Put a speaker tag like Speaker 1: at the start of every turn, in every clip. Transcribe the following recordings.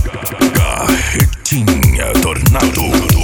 Speaker 1: Cajetinha Tornado.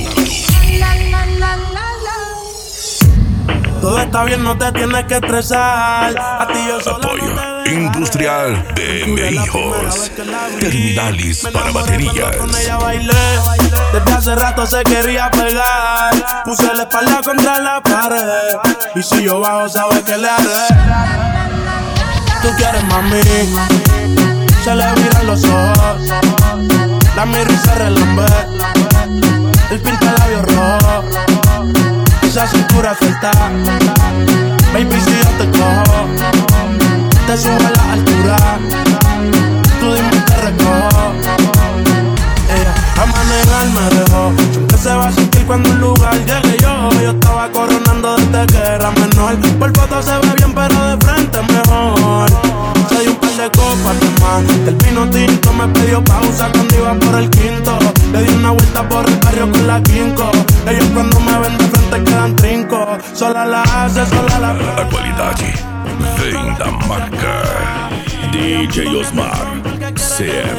Speaker 2: Todo está bien, no te tienes que estresar. A ti yo solo
Speaker 1: Apoyo
Speaker 2: no te
Speaker 1: Industrial de Hijos. Terminalis para baterías.
Speaker 2: Con ella bailé, desde hace rato se quería pegar. Puse la espalda contra la pared. Y si yo bajo, sabes que le haré. Tú quieres mami, se le viran los ojos. La miro y se relambe. El pinta labios rojo. Esa cintura suelta. Baby, si yo te cojo, te subo a la altura. Tú dime y te recojo. Ella a manejar me dejó. Siempre se va a sentir cuando un lugar llegue yo. Yo estaba coronando desde que era menor. Por foto se ve bien pero de frente mejor. Se dio un par de copas de más. Del vino tinto me pidió pausa cuando iba por el quinto. Le di una vuelta por el barrio con la quinco. Ellos cuando me ven de frente quedan trinco. Sola la hace, sola la
Speaker 1: A qualidade vem da marca DJ Osmar CR.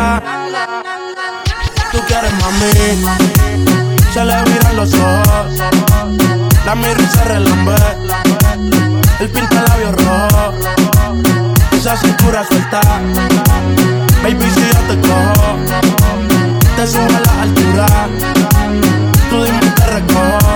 Speaker 2: Tú quieres mami, se le viran los ojos. La miro y se relambe. El pinta labios rojo. Esa cintura suelta. Baby, si yo te cojo, te subo a la altura. Tú dime y te recojo.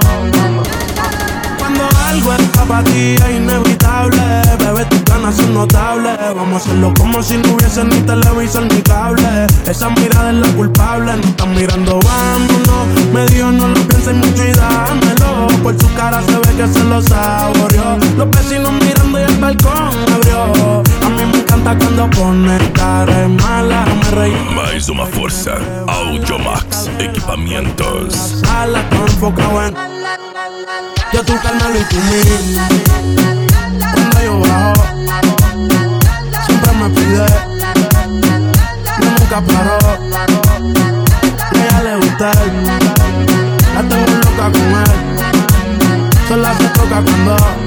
Speaker 2: Cuando algo está para ti es inevitable. Bebé, tus ganas son notables. Vamos a hacerlo como si no hubiese ni televisor ni cable. Esa mirada es la culpable. No están mirando, vámonos. Me dijo no lo pienses mucho y dámelo. Por su cara se ve que se lo saboreó. Los vecinos mirando y el balcón abrió. A mí me encanta cuando pone cara mala. Me reí.
Speaker 1: Mais uma força, Audiomax Equipamentos.
Speaker 2: Sala todo enfocado en yo tú Carmelo y tú mí. Cuando yo bajo, siempre me pide. Yo nunca paro. A ella le gusta él. La tengo loca con él. Sola se toca cuando